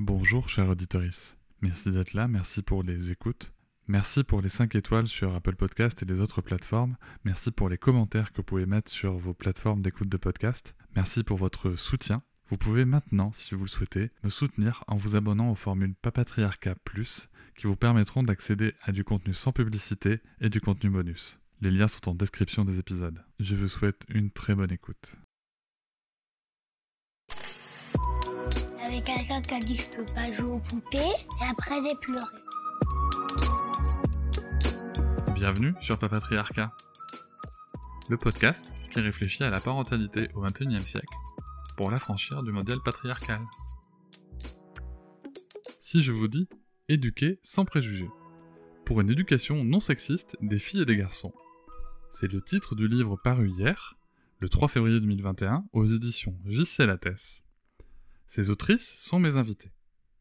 Bonjour chère auditorice, merci d'être là, merci pour les écoutes, merci pour les 5 étoiles sur Apple Podcast et les autres plateformes, merci pour les commentaires que vous pouvez mettre sur vos plateformes d'écoute de podcast, merci pour votre soutien. Vous pouvez maintenant, si vous le souhaitez, me soutenir en vous abonnant aux formules Papatriarcat Plus qui vous permettront d'accéder à du contenu sans publicité et du contenu bonus. Les liens sont en description des épisodes. Je vous souhaite une très bonne écoute. Avec quelqu'un qui a dit que je peux pas jouer aux poupées et après j'ai pleuré. Bienvenue sur Papatriarcat, le podcast qui réfléchit à la parentalité au XXIe siècle pour l'affranchir du modèle patriarcal. Si je vous dis éduquer sans préjugés, pour une éducation non sexiste des filles et des garçons, c'est le titre du livre paru hier, le 3 février 2021, aux éditions J.C. Lattès. Ces autrices sont mes invitées.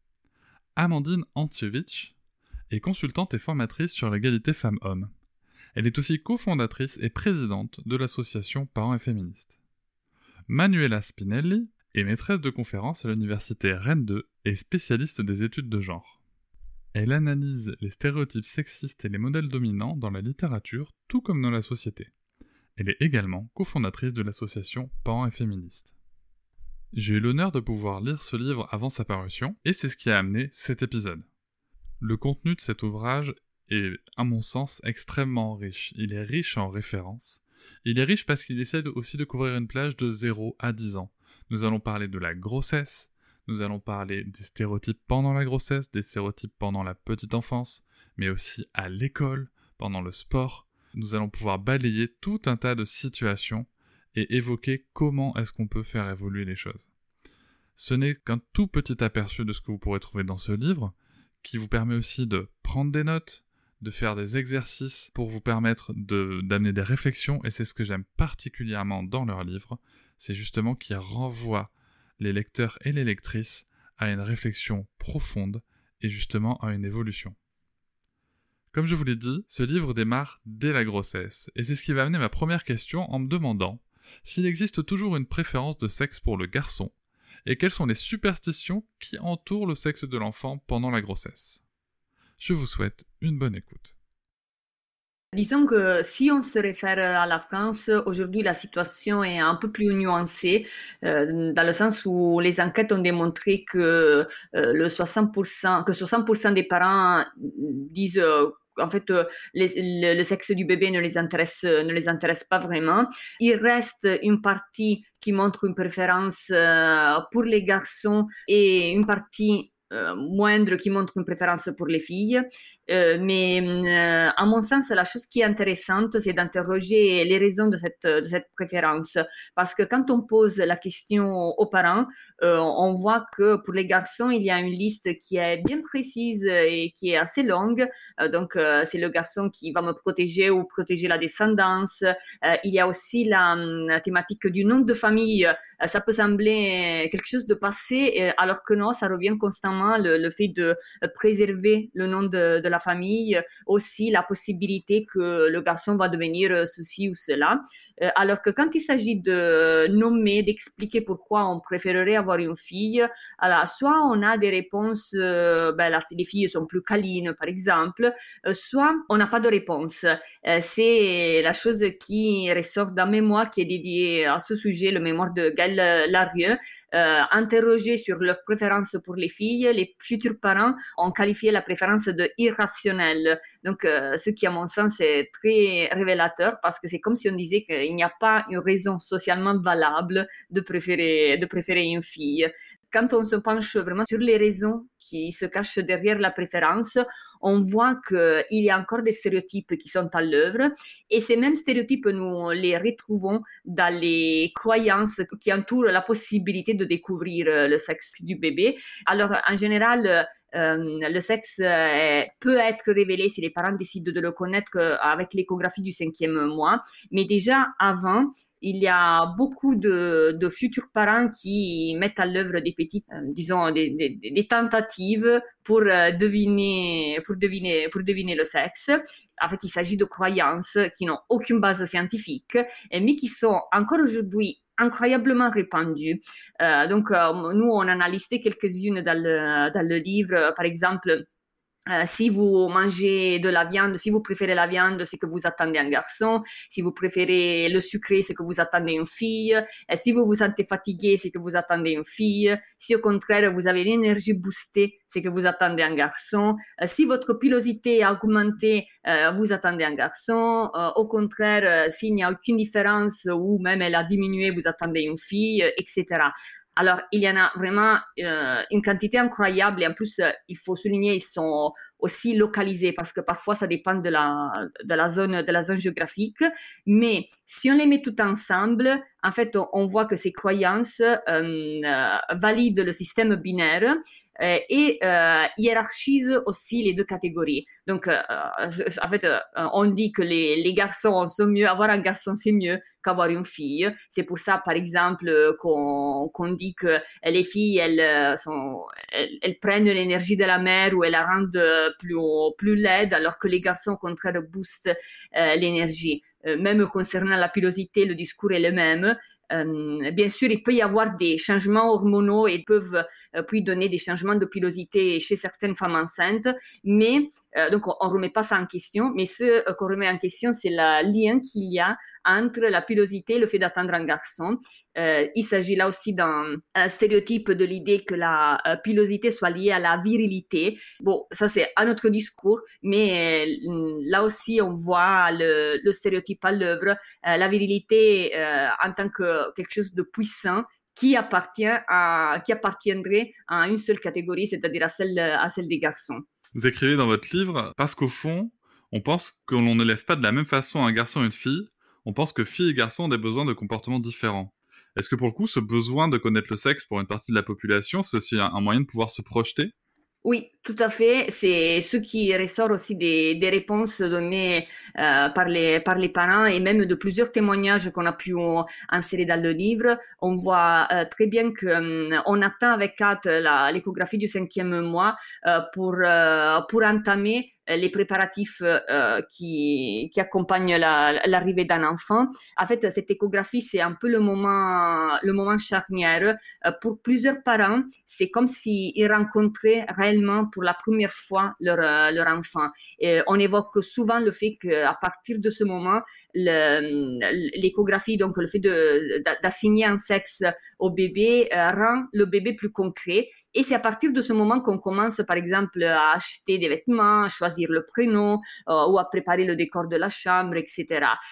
Amandine Antievich est consultante et formatrice sur l'égalité femmes-hommes. Elle est aussi cofondatrice et présidente de l'association Parents et Féministes. Manuela Spinelli est maîtresse de conférences à l'université Rennes 2 et spécialiste des études de genre. Elle analyse les stéréotypes sexistes et les modèles dominants dans la littérature, tout comme dans la société. Elle est également cofondatrice de l'association Parents et Féministes. J'ai eu l'honneur de pouvoir lire ce livre avant sa parution, et c'est ce qui a amené cet épisode. Le contenu de cet ouvrage est, à mon sens, extrêmement riche. Il est riche en références. Il est riche parce qu'il essaie aussi de couvrir une plage de 0 à 10 ans. Nous allons parler de la grossesse, nous allons parler des stéréotypes pendant la grossesse, des stéréotypes pendant la petite enfance, mais aussi à l'école, pendant le sport. Nous allons pouvoir balayer tout un tas de situations et évoquer comment est-ce qu'on peut faire évoluer les choses. Ce n'est qu'un tout petit aperçu de ce que vous pourrez trouver dans ce livre, qui vous permet aussi de prendre des notes, de faire des exercices pour vous permettre d'amener des réflexions, et c'est ce que j'aime particulièrement dans leur livre, c'est justement qu'ils renvoient les lecteurs et les lectrices à une réflexion profonde et justement à une évolution. Comme je vous l'ai dit, ce livre démarre dès la grossesse, et c'est ce qui va amener ma première question en me demandant s'il existe toujours une préférence de sexe pour le garçon, et quelles sont les superstitions qui entourent le sexe de l'enfant pendant la grossesse. Je vous souhaite une bonne écoute. Disons que si on se réfère à la France, aujourd'hui la situation est un peu plus nuancée, dans le sens où les enquêtes ont démontré que 60% des parents disent en fait, le sexe du bébé ne les intéresse pas vraiment. Il reste une partie qui montre une préférence pour les garçons et une partie moindre qui montre une préférence pour les filles. Mais à mon sens, la chose qui est intéressante, c'est d'interroger les raisons de cette préférence. Parce que quand on pose la question aux parents, on voit que pour les garçons, il y a une liste qui est bien précise et qui est assez longue. Donc, c'est le garçon qui va me protéger ou protéger la descendance. Il y a aussi la thématique du nom de famille. Ça peut sembler quelque chose de passé, alors que non, ça revient constamment, le fait de préserver le nom de la famille, aussi la possibilité que le garçon va devenir ceci ou cela. Alors que quand il s'agit de nommer, d'expliquer pourquoi on préférerait avoir une fille, alors soit on a des réponses, les filles sont plus câlines par exemple, soit on n'a pas de réponse. C'est la chose qui ressort d'un mémoire qui est dédié à ce sujet, le mémoire de Gaël Larieux. Interrogés sur leurs préférences pour les filles, les futurs parents ont qualifié la préférence de irrationnelle. Donc, ce qui, à mon sens, est très révélateur parce que c'est comme si on disait qu'il n'y a pas une raison socialement valable de préférer une fille. Quand on se penche vraiment sur les raisons qui se cachent derrière la préférence, on voit qu'il y a encore des stéréotypes qui sont à l'œuvre. Et ces mêmes stéréotypes, nous les retrouvons dans les croyances qui entourent la possibilité de découvrir le sexe du bébé. Alors, en général, le sexe peut être révélé si les parents décident de le connaître avec l'échographie du 5e mois. Mais déjà avant, il y a beaucoup de futurs parents qui mettent à l'œuvre des petites, disons, des tentatives pour deviner le sexe. En fait, il s'agit de croyances qui n'ont aucune base scientifique, mais qui sont encore aujourd'hui incroyablement répandues. Nous, on en a listé quelques-unes dans le livre. Par exemple, si vous mangez de la viande, si vous préférez la viande, c'est que vous attendez un garçon. Si vous préférez le sucré, c'est que vous attendez une fille. Et si vous vous sentez fatigué, c'est que vous attendez une fille. Si au contraire, vous avez l'énergie boostée, c'est que vous attendez un garçon. Si votre pilosité a augmenté, vous attendez un garçon. Au contraire, s'il n'y a aucune différence ou même elle a diminué, vous attendez une fille, etc. Alors, il y en a vraiment une quantité incroyable et en plus, il faut souligner, ils sont aussi localisés parce que parfois, ça dépend de la zone géographique. Mais si on les met tout ensemble, en fait, on voit que ces croyances valident le système binaire et hiérarchisent aussi les deux catégories. Donc, en fait, on dit que les garçons sont mieux, avoir un garçon, c'est mieux qu'avoir une fille. C'est pour ça, par exemple, qu'on dit que les filles, elles prennent l'énergie de la mère ou elles la rendent plus laide, alors que les garçons, au contraire, boostent l'énergie. Même concernant la pilosité, le discours est le même. Bien sûr, il peut y avoir des changements hormonaux et peuvent puis donner des changements de pilosité chez certaines femmes enceintes, mais donc on ne remet pas ça en question, mais ce qu'on remet en question, c'est le lien qu'il y a entre la pilosité et le fait d'attendre un garçon. Il s'agit là aussi d'un stéréotype de l'idée que la pilosité soit liée à la virilité. Bon, ça c'est un autre discours, mais là aussi on voit le stéréotype à l'œuvre, la virilité en tant que quelque chose de puissant qui appartiendrait à une seule catégorie, c'est-à-dire à celle des garçons. Vous écrivez dans votre livre, parce qu'au fond, on pense que l'on ne lève pas de la même façon un garçon et une fille, on pense que filles et garçons ont des besoins de comportement différents. Est-ce que pour le coup, ce besoin de connaître le sexe pour une partie de la population, c'est aussi un moyen de pouvoir se projeter ? Oui, tout à fait. C'est ce qui ressort aussi des réponses données par les parents et même de plusieurs témoignages qu'on a pu insérer dans le livre. On voit très bien que on attend avec hâte l'échographie du 5e mois pour entamer les préparatifs qui accompagnent l'arrivée d'un enfant. En fait, cette échographie, c'est un peu le moment charnière. Pour plusieurs parents, c'est comme s'ils rencontraient réellement pour la première fois leur enfant. Et on évoque souvent le fait qu'à partir de ce moment, l'échographie, donc le fait d'assigner un sexe au bébé, rend le bébé plus concret. Et c'est à partir de ce moment qu'on commence, par exemple, à acheter des vêtements, à choisir le prénom ou à préparer le décor de la chambre, etc.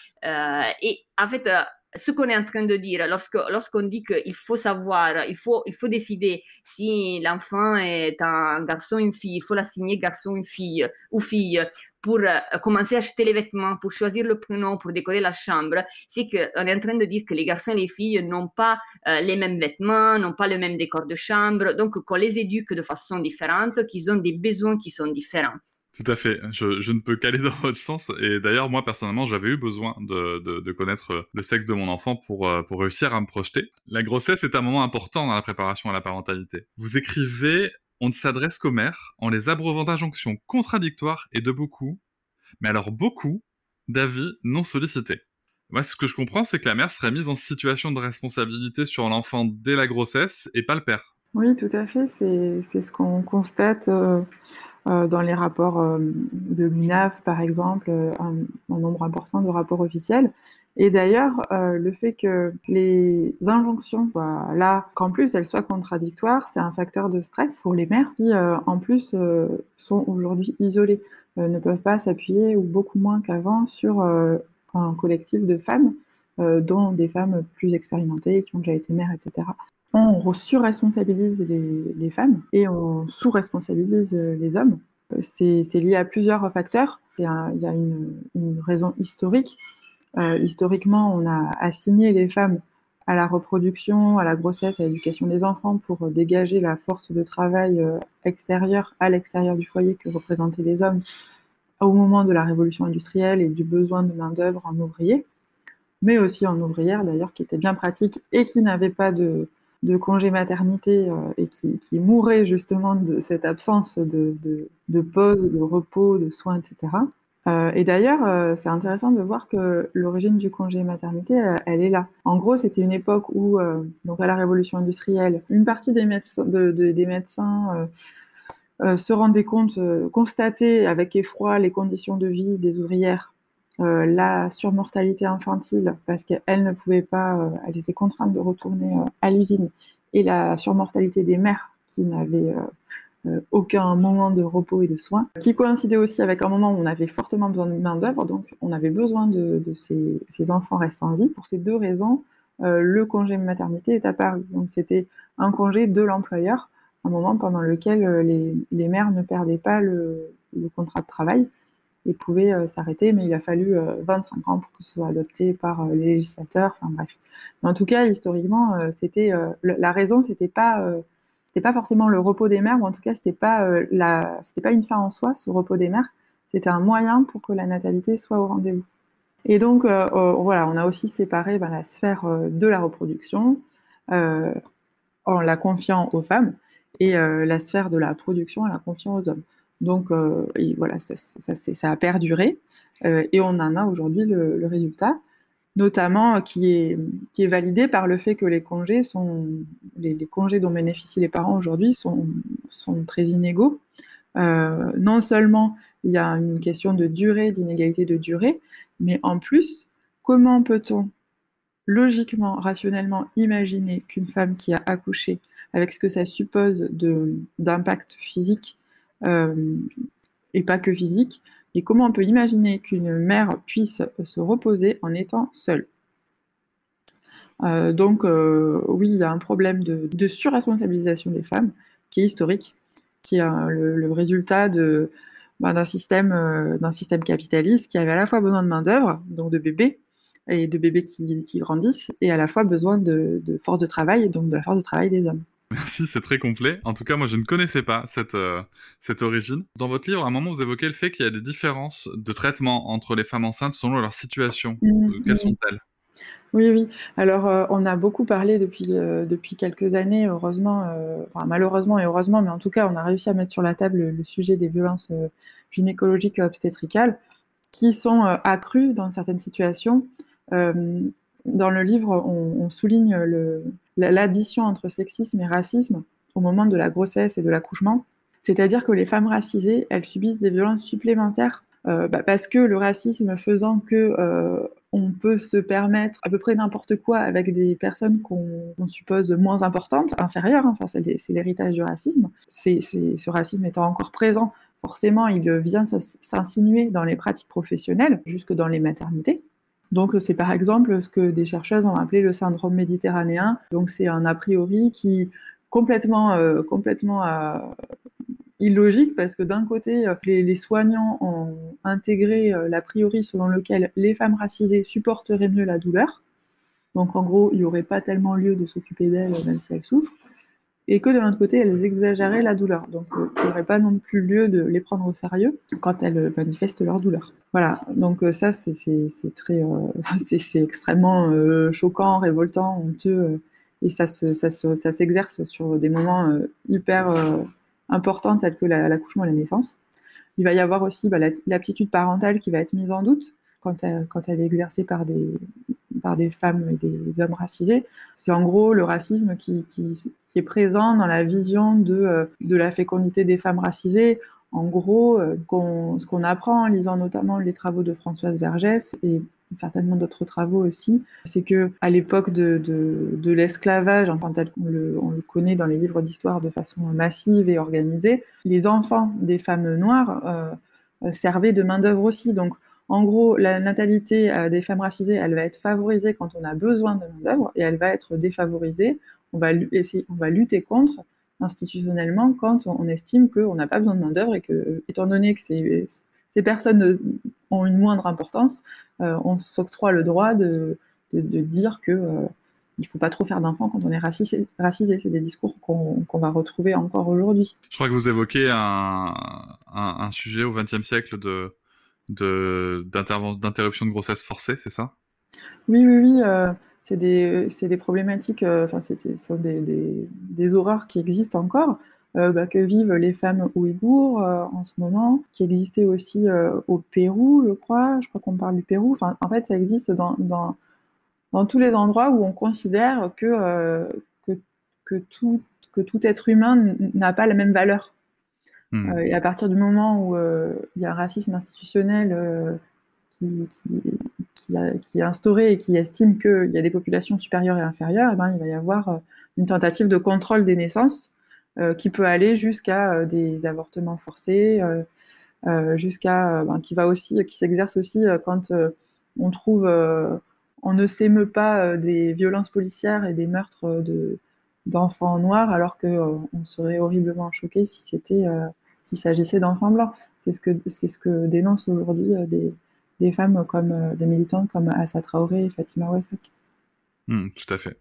Et en fait, ce qu'on est en train de dire, lorsqu'on dit qu'il faut savoir, il faut décider si l'enfant est un garçon ou une fille, il faut l'assigner garçon ou fille pour commencer à acheter les vêtements, pour choisir le prénom, pour décorer la chambre, c'est qu'on est en train de dire que les garçons et les filles n'ont pas les mêmes vêtements, n'ont pas le même décor de chambre, donc qu'on les éduque de façon différente, qu'ils ont des besoins qui sont différents. Tout à fait, je ne peux qu'aller dans votre sens, et d'ailleurs moi personnellement j'avais eu besoin de connaître le sexe de mon enfant pour réussir à me projeter. La grossesse est un moment important dans la préparation à la parentalité. Vous écrivez: on ne s'adresse qu'aux mères en les abreuvant d'injonctions contradictoires et de beaucoup, mais alors beaucoup, d'avis non sollicités. Moi, ce que je comprends, c'est que la mère serait mise en situation de responsabilité sur l'enfant dès la grossesse et pas le père. Oui, tout à fait. C'est ce qu'on constate dans les rapports de l'UNAF, par exemple, un nombre important de rapports officiels. Et d'ailleurs, le fait que les injonctions soient là, qu'en plus elles soient contradictoires, c'est un facteur de stress pour les mères qui, en plus, sont aujourd'hui isolées, ne peuvent pas s'appuyer, ou beaucoup moins qu'avant, sur un collectif de femmes, dont des femmes plus expérimentées, qui ont déjà été mères, etc. On surresponsabilise les femmes et on sous-responsabilise les hommes. C'est lié à plusieurs facteurs. Il y a une raison historique. Historiquement, on a assigné les femmes à la reproduction, à la grossesse, à l'éducation des enfants pour dégager la force de travail extérieure, à l'extérieur du foyer que représentaient les hommes au moment de la révolution industrielle et du besoin de main-d'œuvre en ouvrier. mais aussi en ouvrière d'ailleurs, qui était bien pratique et qui n'avait pas de congé maternité et qui mourait justement de cette absence de pause, de repos, de soins, etc. Et d'ailleurs, c'est intéressant de voir que l'origine du congé maternité, elle est là. En gros, c'était une époque où, donc à la Révolution industrielle, une partie des médecins, des médecins se rendaient compte, constataient avec effroi les conditions de vie des ouvrières, la surmortalité infantile, parce qu'elles ne pouvaient pas, elles étaient contraintes de retourner à l'usine, et la surmortalité des mères qui n'avaient aucun moment de repos et de soins, qui coïncidait aussi avec un moment où on avait fortement besoin de main-d'œuvre, donc on avait besoin de ces enfants restant en vie. Pour ces deux raisons, le congé maternité est apparu. Donc c'était un congé de l'employeur, un moment pendant lequel les mères ne perdaient pas le contrat de travail et pouvaient s'arrêter, mais il a fallu 25 ans pour que ce soit adopté par les législateurs, enfin bref. Mais en tout cas, historiquement, la raison, c'était pas forcément le repos des mères, ou en tout cas, c'était pas une fin en soi, ce repos des mères. C'était un moyen pour que la natalité soit au rendez-vous. Et donc, voilà, on a aussi séparé la sphère de la reproduction en la confiant aux femmes et la sphère de la production en la confiant aux hommes. Donc, et voilà, ça a perduré et on en a aujourd'hui le résultat, notamment qui est validé par le fait que les congés dont bénéficient les parents aujourd'hui sont très inégaux. Non seulement il y a une question de durée, d'inégalité de durée, mais en plus, comment peut-on logiquement, rationnellement imaginer qu'une femme qui a accouché, avec ce que ça suppose d'impact physique, et pas que physique, et comment on peut imaginer qu'une mère puisse se reposer en étant seule. Donc oui, il y a un problème de surresponsabilisation des femmes qui est historique, qui est le résultat d'un système capitaliste qui avait à la fois besoin de main-d'œuvre, donc de bébés, et de bébés qui grandissent, et à la fois besoin de force de travail, et donc de la force de travail des hommes. Merci, c'est très complet. En tout cas, moi, je ne connaissais pas cette origine. Dans votre livre, à un moment, vous évoquez le fait qu'il y a des différences de traitement entre les femmes enceintes selon leur situation. Quelles sont-elles ? Oui. Alors, on a beaucoup parlé depuis quelques années, heureusement, enfin malheureusement et heureusement, mais en tout cas, on a réussi à mettre sur la table le sujet des violences gynécologiques et obstétricales, qui sont accrues dans certaines situations. Dans le livre, on souligne l'addition entre sexisme et racisme au moment de la grossesse et de l'accouchement. C'est-à-dire que les femmes racisées, elles subissent des violences supplémentaires parce que le racisme faisant que on peut se permettre à peu près n'importe quoi avec des personnes qu'on suppose moins importantes, inférieures, enfin c'est l'héritage du racisme. Ce racisme étant encore présent, forcément il vient s'insinuer dans les pratiques professionnelles, jusque dans les maternités. Donc c'est par exemple ce que des chercheuses ont appelé le syndrome méditerranéen. Donc c'est un a priori qui complètement illogique, parce que d'un côté, les soignants ont intégré l'a priori selon lequel les femmes racisées supporteraient mieux la douleur. Donc en gros, il n'y aurait pas tellement lieu de s'occuper d'elles, même si elles souffrent. Et que de l'autre côté, elles exagéraient la douleur. Donc il n'y aurait pas non plus lieu de les prendre au sérieux quand elles manifestent leur douleur. Voilà, donc ça, c'est extrêmement choquant, révoltant, honteux, et ça s'exerce sur des moments hyper importants tels que l'accouchement et la naissance. Il va y avoir aussi l'aptitude parentale qui va être mise en doute quand elle est exercée par des femmes et des hommes racisés. C'est en gros le racisme qui est présent dans la vision de la fécondité des femmes racisées. En gros, ce qu'on apprend en lisant notamment les travaux de Françoise Vergès et certainement d'autres travaux aussi, c'est que à l'époque de l'esclavage, enfin tel qu'on le connaît dans les livres d'histoire de façon massive et organisée, les enfants des femmes noires servaient de main-d'œuvre aussi. Donc en gros, la natalité des femmes racisées, elle va être favorisée quand on a besoin de main-d'œuvre, et elle va être défavorisée. On va lutter contre institutionnellement quand on estime qu'on n'a pas besoin de main-d'œuvre, et que, étant donné que ces personnes ont une moindre importance, on s'octroie le droit de dire que il ne faut pas trop faire d'enfants quand on est racisé. C'est des discours qu'on va retrouver encore aujourd'hui. Je crois que vous évoquez un sujet au XXe siècle d'interruption de grossesse forcée, c'est ça ? Oui, oui, oui, c'est des problématiques, enfin, ce sont des horreurs qui existent encore, que vivent les femmes ouïghours, en ce moment, qui existaient aussi, au Pérou, je crois. Je crois qu'on parle du Pérou. Enfin, en fait, ça existe dans tous les endroits où on considère que que tout que tout être humain n'a pas la même valeur. Et à partir du moment où, il y a un racisme institutionnel, qui qui est instauré et qui estime qu'il y a des populations supérieures et inférieures, et ben, il va y avoir une tentative de contrôle des naissances qui peut aller jusqu'à des avortements forcés, jusqu'à qui s'exerce aussi quand on trouve, on ne s'émeut pas des violences policières et des meurtres d'enfants noirs, alors qu'on serait horriblement choqué si s'il s'agissait d'enfants blancs. C'est ce que dénoncent aujourd'hui des femmes comme des militantes comme Assa Traoré et Fatima Ouassaq. Tout à fait.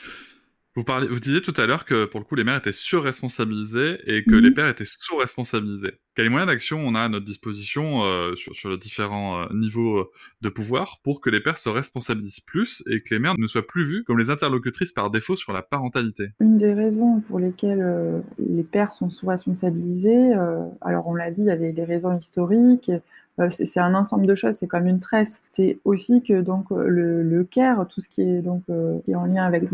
Vous disiez tout à l'heure que pour le coup les mères étaient surresponsabilisées et que les pères étaient sous-responsabilisés. Quels moyens d'action on a à notre disposition sur les différents niveaux de pouvoir pour que les pères se responsabilisent plus et que les mères ne soient plus vues comme les interlocutrices par défaut sur la parentalité? Une des raisons pour lesquelles les pères sont sous-responsabilisés, alors on l'a dit, il y a les raisons historiques, c'est un ensemble de choses, c'est comme une tresse. C'est aussi que donc le care, tout ce qui est donc qui est en lien avec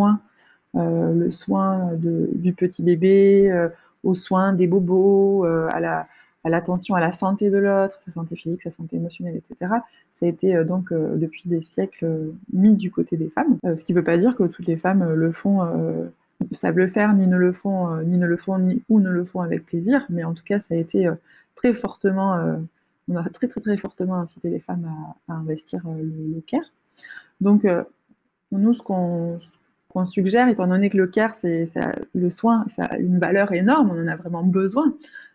le soin du petit bébé, aux soins des bobos, à l'attention à la santé de l'autre, sa santé physique, sa santé émotionnelle, etc. Ça a été depuis des siècles mis du côté des femmes, ce qui ne veut pas dire que toutes les femmes le font, savent le faire, ni ne le font, ou ne le font avec plaisir, mais en tout cas ça a été très fortement, on a très très très fortement incité les femmes à investir le care. Donc nous, ce qu'on suggère, étant donné que le care, le soin, ça a une valeur énorme, on en a vraiment besoin.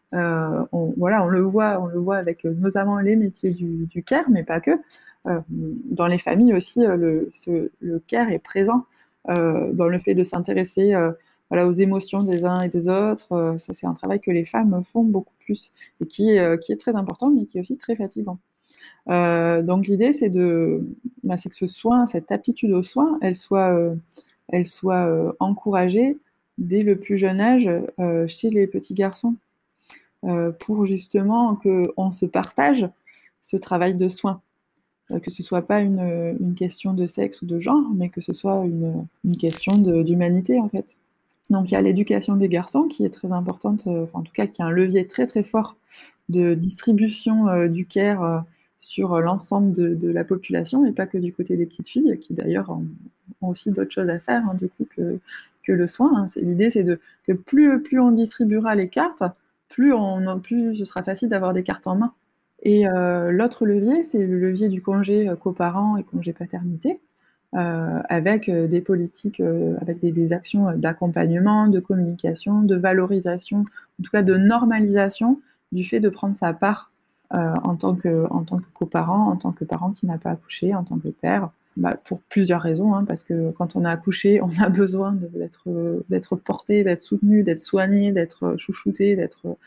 On le voit avec notamment les métiers du care, mais pas que. Dans les familles aussi, le care est présent dans le fait de s'intéresser aux émotions des uns et des autres. Ça, c'est un travail que les femmes font beaucoup plus et qui est très important, mais qui est aussi très fatigant. Donc l'idée, c'est que ce soin, cette aptitude au soin, elle soit encouragée dès le plus jeune âge chez les petits garçons, pour justement qu'on se partage ce travail de soin, que ce soit pas une question de sexe ou de genre, mais que ce soit une question d'humanité en fait. Donc il y a l'éducation des garçons qui est très importante, en tout cas qui est un levier très très fort de distribution du care sur l'ensemble de la population et pas que du côté des petites filles qui d'ailleurs ont aussi d'autres choses à faire du coup que le soin. L'idée c'est que plus on distribuera les cartes, plus ce sera facile d'avoir des cartes en main. Et l'autre levier, c'est le levier du congé coparent et congé paternité, avec des politiques, avec des actions d'accompagnement, de communication, de valorisation, en tout cas de normalisation du fait de prendre sa part en tant que coparent, en tant que parent qui n'a pas accouché, en tant que père, pour plusieurs raisons, parce que quand on a accouché, on a besoin d'être porté, d'être soutenu, d'être soigné, d'être chouchouté,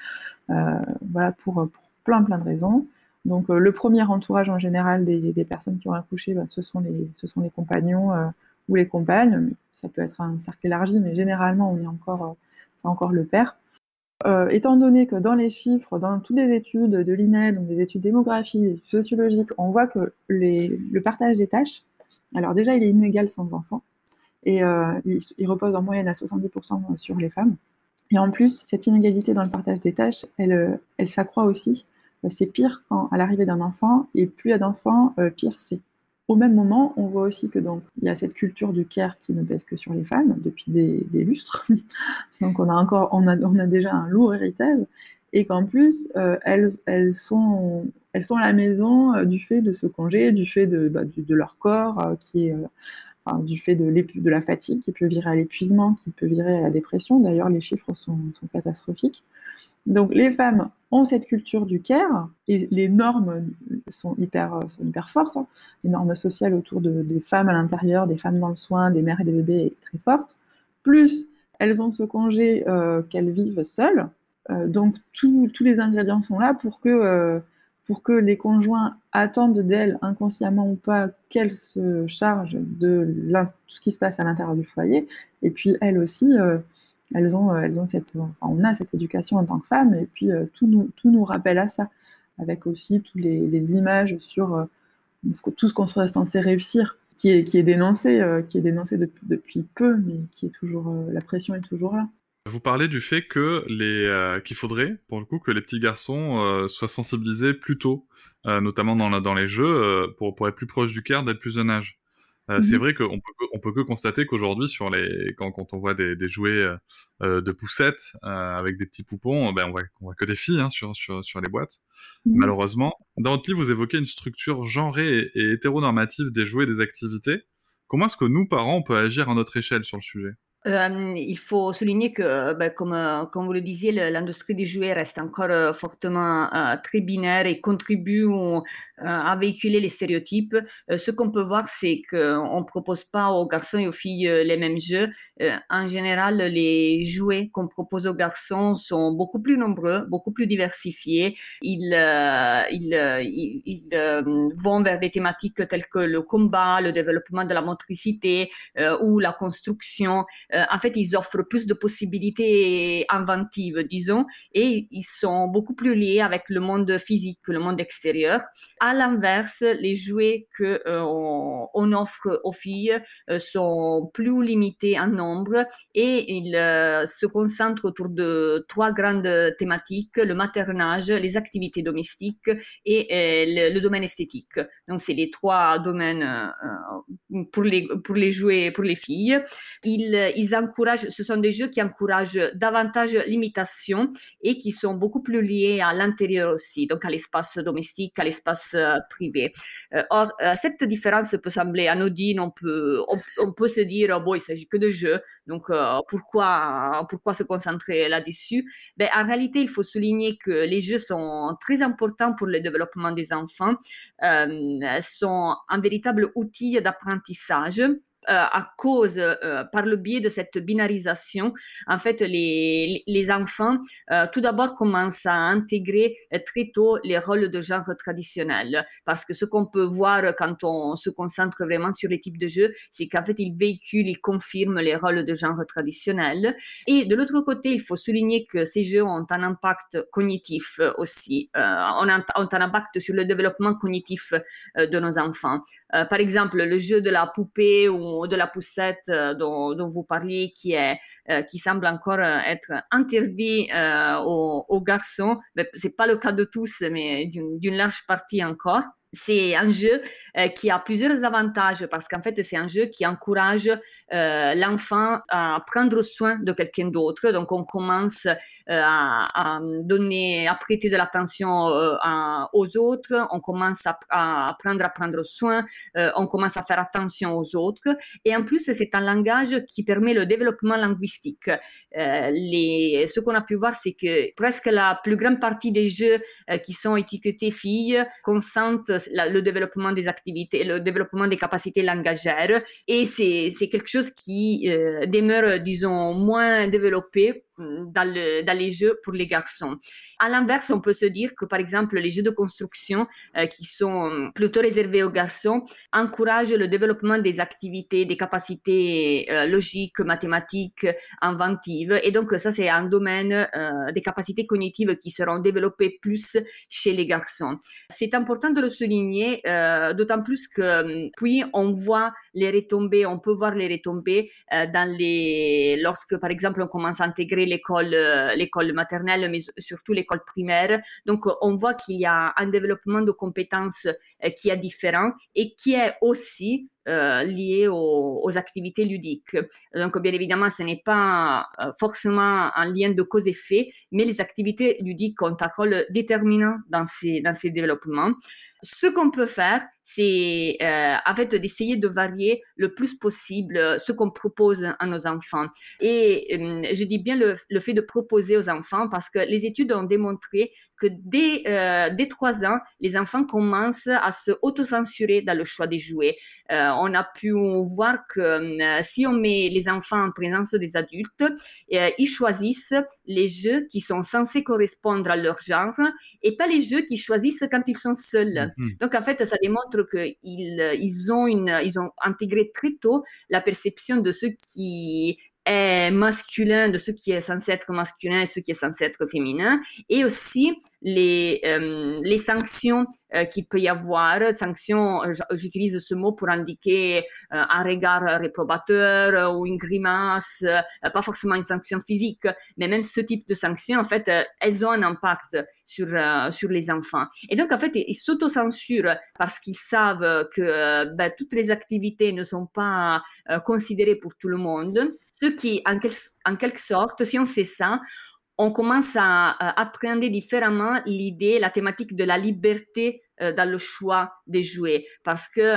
pour plein de raisons. Donc le premier entourage en général des personnes qui ont accouché, ce sont les compagnons ou les compagnes. Ça peut être un cercle élargi, mais généralement c'est encore le père. Étant donné que dans les chiffres, dans toutes les études de l'INED, donc des études démographiques, des études sociologiques, on voit que le partage des tâches, alors déjà il est inégal sans enfants, et il repose en moyenne à 70% sur les femmes. Et en plus, cette inégalité dans le partage des tâches, elle s'accroît aussi. C'est pire à l'arrivée d'un enfant, et plus il y a d'enfants, pire c'est. Au même moment, on voit aussi que donc il y a cette culture du care qui ne pèse que sur les femmes depuis des lustres. Donc on a déjà un lourd héritage, et qu'en plus elles sont à la maison du fait de ce congé, du fait de leur corps qui est du fait de la fatigue qui peut virer à l'épuisement, qui peut virer à la dépression. D'ailleurs, les chiffres sont catastrophiques. Donc les femmes ont cette culture du care, et les normes sont hyper fortes. Les normes sociales autour des femmes à l'intérieur, des femmes dans le soin, des mères et des bébés est très forte. Plus elles ont ce congé qu'elles vivent seules. Donc tous les ingrédients sont là pour pour que les conjoints attendent d'elle, inconsciemment ou pas, qu'elle se charge de tout ce qui se passe à l'intérieur du foyer. Et puis elles aussi, elles ont on a cette éducation en tant que femme, et puis tout nous rappelle à ça, avec aussi tous les images sur tout ce qu'on serait censé réussir, qui est dénoncé depuis peu, mais qui est toujours, la pression est toujours là. Vous parlez du fait que qu'il faudrait, pour le coup, que les petits garçons soient sensibilisés plus tôt, notamment dans les jeux, pour être plus proches du cœur dès le plus jeune âge. C'est vrai qu'on peut que constater qu'aujourd'hui, quand on voit des jouets de poussettes avec des petits poupons, on voit que des filles sur les boîtes. Malheureusement, dans votre livre, vous évoquez une structure genrée et hétéronormative des jouets et des activités. Comment est-ce que nous, parents, on peut agir à notre échelle sur le sujet ? Il faut souligner que, comme vous le disiez, l'industrie des jouets reste encore fortement très binaire et contribue à véhiculer les stéréotypes. Ce qu'on peut voir, c'est qu'on ne propose pas aux garçons et aux filles les mêmes jeux. En général, les jouets qu'on propose aux garçons sont beaucoup plus nombreux, beaucoup plus diversifiés. Ils vont vers des thématiques telles que le combat, le développement de la motricité ou la construction. En fait, ils offrent plus de possibilités inventives, disons, et ils sont beaucoup plus liés avec le monde physique, le monde extérieur. À l'inverse, les jouets qu'on offre aux filles sont plus limités en nombre et ils se concentrent autour de 3 grandes thématiques: le maternage, les activités domestiques et le domaine esthétique. Donc, c'est les 3 domaines pour les jouets, pour les filles. Ils encouragent, ce sont des jeux qui encouragent davantage l'imitation et qui sont beaucoup plus liés à l'intérieur aussi, donc à l'espace domestique, à l'espace privé. Or, cette différence peut sembler anodine, on peut se dire, bon, il s'agit que de jeux, donc pourquoi se concentrer là-dessus? En réalité, il faut souligner que les jeux sont très importants pour le développement des enfants, sont un véritable outil d'apprentissage. À cause, par le biais de cette binarisation, en fait, les enfants, tout d'abord, commencent à intégrer très tôt les rôles de genre traditionnels. Parce que ce qu'on peut voir quand on se concentre vraiment sur les types de jeux, c'est qu'en fait, ils véhiculent, ils confirment les rôles de genre traditionnels. Et de l'autre côté, il faut souligner que ces jeux ont un impact cognitif aussi, ont un impact sur le développement cognitif de nos enfants. Par exemple, le jeu de la poupée ou de la poussette dont vous parliez, qui semble encore être interdit aux garçons. Ce n'est pas le cas de tous, mais d'une large partie encore. C'est un jeu qui a plusieurs avantages parce qu'en fait, c'est un jeu qui encourage l'enfant à prendre soin de quelqu'un d'autre. Donc, on commence à prêter de l'attention aux autres, on commence à apprendre à prendre soin, on commence à faire attention aux autres. Et en plus, c'est un langage qui permet le développement linguistique. Ce qu'on a pu voir, c'est que presque la plus grande partie des jeux qui sont étiquetés filles consentent le développement des activités, le développement des capacités langagères. Et c'est quelque chose qui demeure, disons, moins développé dans les jeux pour les garçons. À l'inverse, on peut se dire que, par exemple, les jeux de construction qui sont plutôt réservés aux garçons encouragent le développement des activités, des capacités logiques, mathématiques, inventives. Et donc, ça, c'est un domaine des capacités cognitives qui seront développées plus chez les garçons. C'est important de le souligner, d'autant plus que puis on voit les retombées, on peut voir les retombées lorsque, par exemple, on commence à intégrer l'école maternelle, mais surtout l'école primaire. Donc, on voit qu'il y a un développement de compétences qui est différent et qui est aussi lié aux activités ludiques. Donc, bien évidemment, ce n'est pas forcément un lien de cause-effet, mais les activités ludiques ont un rôle déterminant dans ces développements. Ce qu'on peut faire, c'est en fait d'essayer de varier le plus possible ce qu'on propose à nos enfants. Et je dis bien le fait de proposer aux enfants parce que les études ont démontré que dès 3 ans, les enfants commencent à se autocensurer dans le choix des jouets. on a pu voir que si on met les enfants en présence des adultes, ils choisissent les jeux qui sont censés correspondre à leur genre et pas les jeux qu'ils choisissent quand ils sont seuls. Donc en fait, ça démontre qu'ils ont intégré très tôt la perception de ce qui est masculin, de ce qui est censé être masculin et ce qui est censé être féminin, et aussi les sanctions qu'il peut y avoir. Sanctions, j'utilise ce mot pour indiquer un regard réprobateur ou une grimace, pas forcément une sanction physique, mais même ce type de sanctions, en fait, elles ont un impact sur les enfants. Et donc, en fait, ils s'autocensurent parce qu'ils savent que toutes les activités ne sont pas considérées pour tout le monde. Ce qui, en quelque sorte, si on sait ça, on commence à appréhender différemment la thématique de la liberté dans le choix des jouets, parce que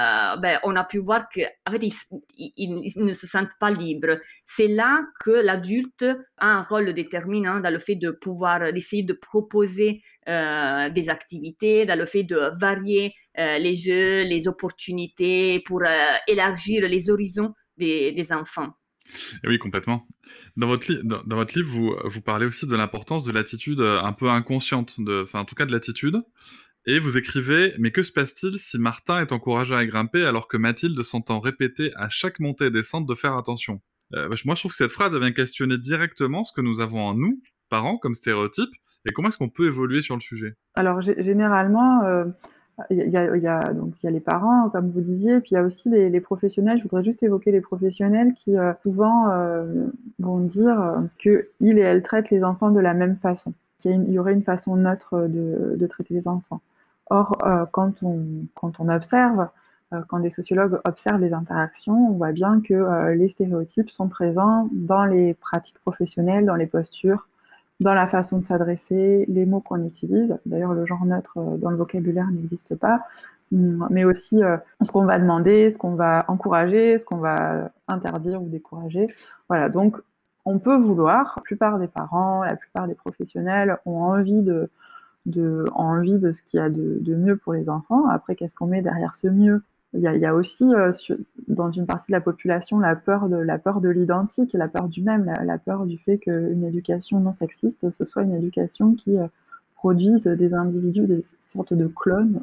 on a pu voir qu'en fait ils ne se sentent pas libres. C'est là que l'adulte a un rôle déterminant dans le fait de pouvoir d'essayer de proposer des activités, dans le fait de varier les jeux, les opportunités pour élargir les horizons des enfants. Et oui, complètement. Dans votre livre, vous parlez aussi de l'importance de l'attitude un peu inconsciente, en tout cas de l'attitude. Et vous écrivez « Mais que se passe-t-il si Martin est encouragé à grimper alors que Mathilde s'entend répéter à chaque montée et descente de faire attention ?» Moi, je trouve que cette phrase vient questionner directement ce que nous avons en nous, parents, comme stéréotype, et comment est-ce qu'on peut évoluer sur le sujet. Alors, généralement... Il y a les parents, comme vous disiez, puis il y a aussi les professionnels. Je voudrais juste évoquer les professionnels qui souvent vont dire qu'ils et elles traitent les enfants de la même façon, qu'il y aurait une façon neutre de traiter les enfants. Or, quand on observe, quand des sociologues observent les interactions, on voit bien que les stéréotypes sont présents dans les pratiques professionnelles, dans les postures, dans la façon de s'adresser, les mots qu'on utilise. D'ailleurs, le genre neutre dans le vocabulaire n'existe pas, mais aussi ce qu'on va demander, ce qu'on va encourager, ce qu'on va interdire ou décourager. Voilà, donc on peut vouloir, la plupart des parents, la plupart des professionnels ont envie de ce qu'il y a de mieux pour les enfants. Après, qu'est-ce qu'on met derrière ce mieux ? Il y a aussi, dans une partie de la population, la peur de l'identique, la peur du même, la peur du fait qu'une éducation non sexiste, ce soit une éducation qui produise des individus, des sortes de clones.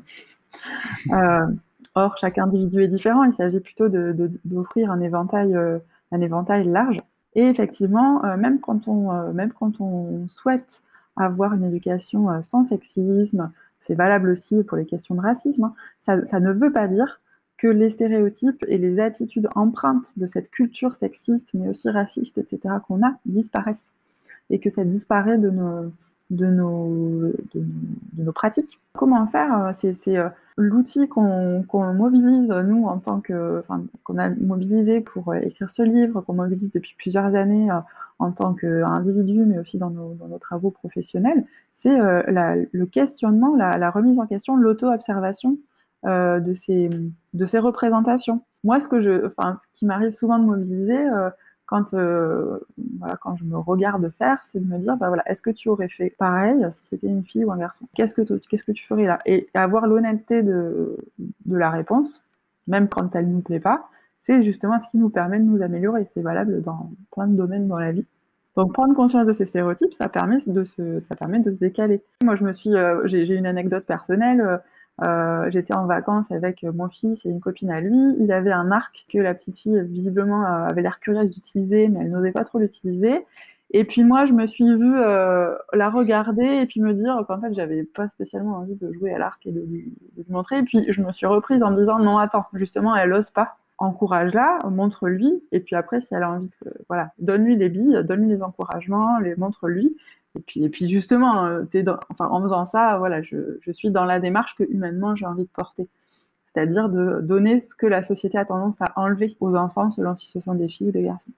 Or, chaque individu est différent. Il s'agit plutôt d'offrir un éventail large. Et effectivement, même quand on souhaite avoir une éducation sans sexisme, c'est valable aussi pour les questions de racisme, ça ne veut pas dire que les stéréotypes et les attitudes empreintes de cette culture sexiste, mais aussi raciste, etc., qu'on a, disparaissent. Et que ça disparaît de nos pratiques. Comment faire ? C'est l'outil qu'on mobilise, nous, qu'on a mobilisé pour écrire ce livre, qu'on mobilise depuis plusieurs années en tant qu'individu, mais aussi dans nos travaux professionnels, c'est le questionnement, la remise en question, l'auto-observation de ces représentations. Moi, ce qui m'arrive souvent de mobiliser quand je me regarde faire, c'est de me dire, est-ce que tu aurais fait pareil si c'était une fille ou un garçon ? Qu'est-ce que tu ferais là ? Et avoir l'honnêteté de la réponse, même quand elle ne nous plaît pas, c'est justement ce qui nous permet de nous améliorer. C'est valable dans plein de domaines dans la vie. Donc prendre conscience de ces stéréotypes, ça permet de se décaler. Moi, j'ai une anecdote personnelle. J'étais en vacances avec mon fils et une copine à lui. Il avait un arc que la petite fille, visiblement, avait l'air curieuse d'utiliser, mais elle n'osait pas trop l'utiliser. Et puis moi, je me suis vue la regarder et puis me dire qu'en fait, j'avais pas spécialement envie de jouer à l'arc et de lui montrer. Et puis je me suis reprise en me disant, non, attends, justement, elle ose pas. Encourage-la, montre-lui. Et puis après, si elle a envie donne-lui les billes, donne-lui les encouragements, montre-lui. Et puis justement, en faisant ça, je suis dans la démarche que humainement j'ai envie de porter. C'est-à-dire de donner ce que la société a tendance à enlever aux enfants selon si ce sont des filles ou des garçons.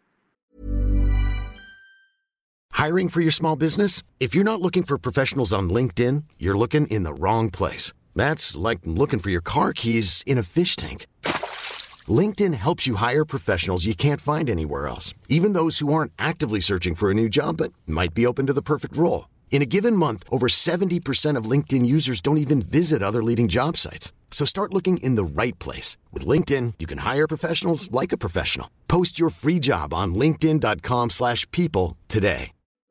Hiring for your small business? If you're not looking for professionals on LinkedIn, you're looking in the wrong place. That's like looking for your car keys in a fish tank. LinkedIn helps you hire professionals you can't find anywhere else, even those who aren't actively searching for a new job but might be open to the perfect role. In a given month, over 70% of LinkedIn users don't even visit other leading job sites. So start looking in the right place. With LinkedIn, you can hire professionals like a professional. Post your free job on linkedin.com/people today.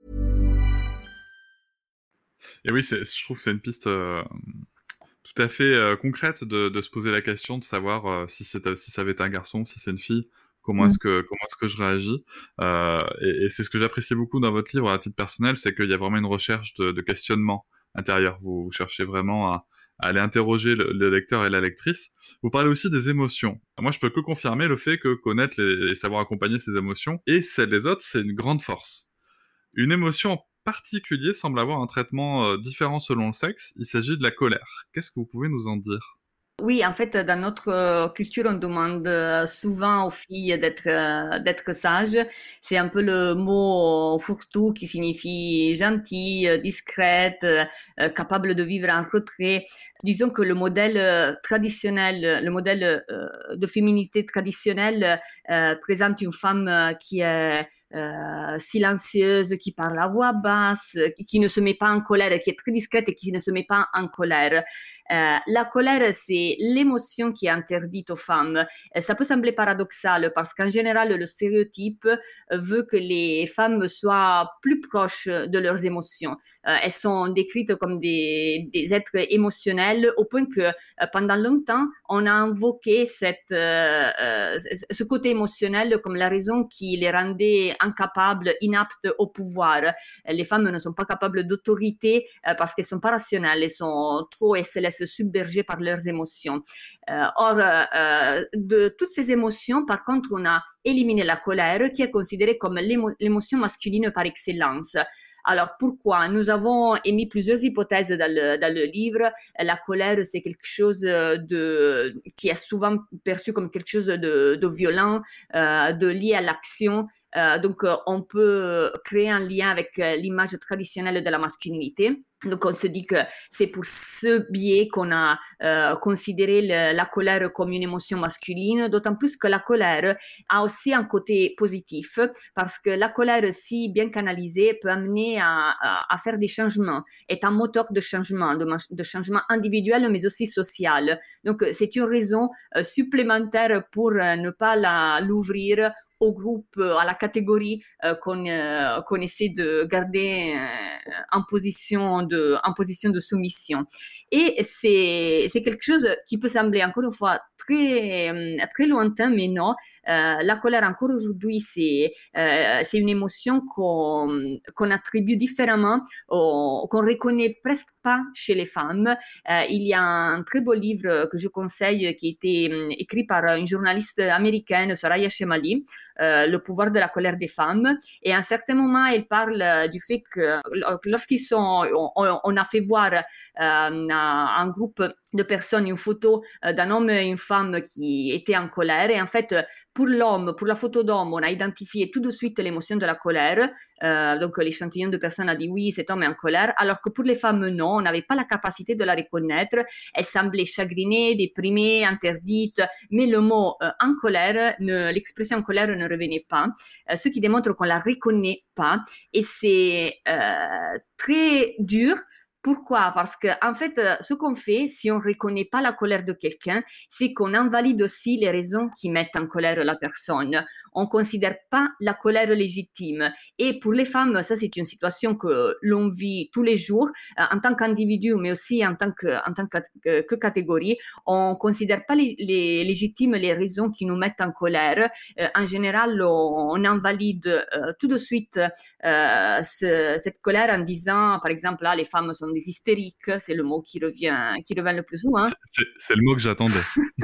Et oui, je trouve que c'est une piste tout à fait concrète de se poser la question, de savoir si ça avait été un garçon, si c'est une fille, comment est-ce que je réagis. Et c'est ce que j'apprécie beaucoup dans votre livre à titre personnel, c'est qu'il y a vraiment une recherche de questionnement intérieur. Vous cherchez vraiment à aller interroger le lecteur et la lectrice. Vous parlez aussi des émotions. Moi, je peux que confirmer le fait que connaître et savoir accompagner ces émotions et celles des autres, c'est une grande force. Une émotion en particulier semble avoir un traitement différent selon le sexe. Il s'agit de la colère. Qu'est-ce que vous pouvez nous en dire ? Oui, en fait, dans notre culture, on demande souvent aux filles d'être sages. C'est un peu le mot fourre-tout qui signifie gentille, discrète, capable de vivre en retrait. Disons que le modèle traditionnel, le modèle de féminité traditionnelle présente une femme qui est silencieuse, qui parle à voix basse, qui ne se met pas en colère, qui est très discrète et qui ne se met pas en colère. La colère, c'est l'émotion qui est interdite aux femmes. Ça peut sembler paradoxal parce qu'en général, le stéréotype veut que les femmes soient plus proches de leurs émotions. Elles sont décrites comme des êtres émotionnels au point que pendant longtemps, on a invoqué ce côté émotionnel comme la raison qui les rendait incapables, inaptes au pouvoir. Les femmes ne sont pas capables d'autorité parce qu'elles ne sont pas rationnelles, elles se laissent submerger par leurs émotions. Or, de toutes ces émotions, par contre, on a éliminé la colère qui est considérée comme l'émotion masculine par excellence. Alors, pourquoi ? Nous avons émis plusieurs hypothèses dans le livre. La colère, c'est quelque chose qui est souvent perçu comme quelque chose de violent, de lié à l'action. Donc, on peut créer un lien avec l'image traditionnelle de la masculinité. Donc, on se dit que c'est pour ce biais qu'on a considéré la colère comme une émotion masculine, d'autant plus que la colère a aussi un côté positif, parce que la colère, si bien canalisée, peut amener à faire des changements, est un moteur de changement individuel, mais aussi social. Donc, c'est une raison supplémentaire pour ne pas l'ouvrir au groupe, à la catégorie qu'on essaie de garder en position de soumission. Et c'est quelque chose qui peut sembler encore une fois très lointain, mais non. La colère encore aujourd'hui, c'est une émotion qu'on attribue différemment, qu'on reconnaît presque pas chez les femmes. Il y a un très beau livre que je conseille qui a été écrit par une journaliste américaine, Soraya Chemaly, Le pouvoir de la colère des femmes. Et à un certain moment, elle parle du fait que on a fait voir à un groupe de personnes une photo d'un homme et une femme qui étaient en colère. Et en fait, pour l'homme, pour la photo d'homme, on a identifié tout de suite l'émotion de la colère. Donc, l'échantillon de personnes a dit oui, cet homme est en colère. Alors que pour les femmes, non, on n'avait pas la capacité de la reconnaître. Elle semblait chagrinée, déprimée, interdite. Mais le mot en colère, l'expression en colère ne revenait pas. Ce qui démontre qu'on la reconnaît pas. Et c'est très dur. Pourquoi ? Parce que en fait, ce qu'on fait, si on ne reconnaît pas la colère de quelqu'un, c'est qu'on invalide aussi les raisons qui mettent en colère la personne. On ne considère pas la colère légitime. Et pour les femmes, ça c'est une situation que l'on vit tous les jours en tant qu'individu, mais aussi en tant que catégorie. On ne considère pas les légitimes les raisons qui nous mettent en colère. En général, on invalide tout de suite cette colère en disant, par exemple, là, les femmes sont des hystériques, c'est le mot qui revient le plus souvent. C'est le mot que j'attendais.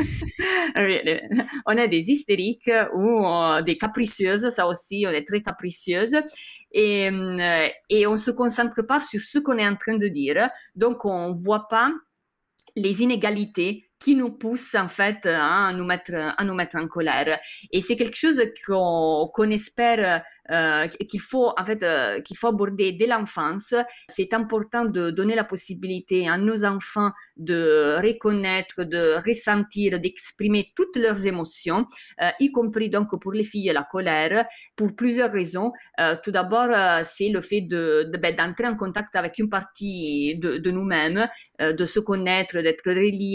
On est des hystériques ou des capricieuses, ça aussi, on est très capricieuses. Et on ne se concentre pas sur ce qu'on est en train de dire. Donc, on ne voit pas les inégalités qui nous poussent en fait à nous mettre en colère. Et c'est quelque chose qu'on espère qu'il faut aborder dès l'enfance. C'est important de donner la possibilité à nos enfants de reconnaître, de ressentir, d'exprimer toutes leurs émotions, y compris donc pour les filles la colère, pour plusieurs raisons. Tout d'abord, c'est le fait d'entrer en contact avec une partie de nous-mêmes, de se connaître, d'être relié